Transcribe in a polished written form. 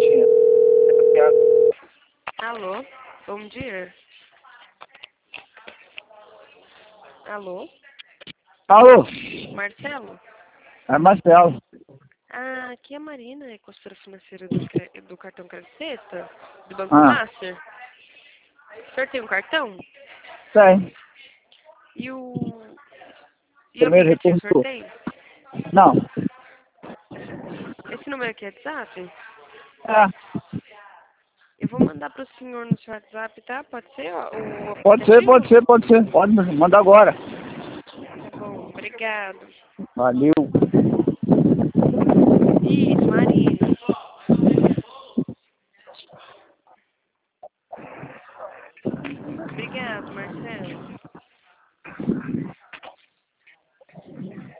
dinheiro. Alô, bom dia. Alô, Alô? Marcelo? É Marcelo. Ah, aqui é a Marina, é consultora financeira do cartão Crédito Sexta, do Banco Ah, Master. O senhor tem um cartão? tem. E o Primeiro aplicativo o senhor recurso. tem? Não. Esse número aqui é WhatsApp? É. Eu vou mandar para o senhor no seu WhatsApp, tá? Pode ser o Pode ser, aplicativo? pode ser, pode ser. Pode mandar agora. Tá bom, obrigado. Valeu. Isso.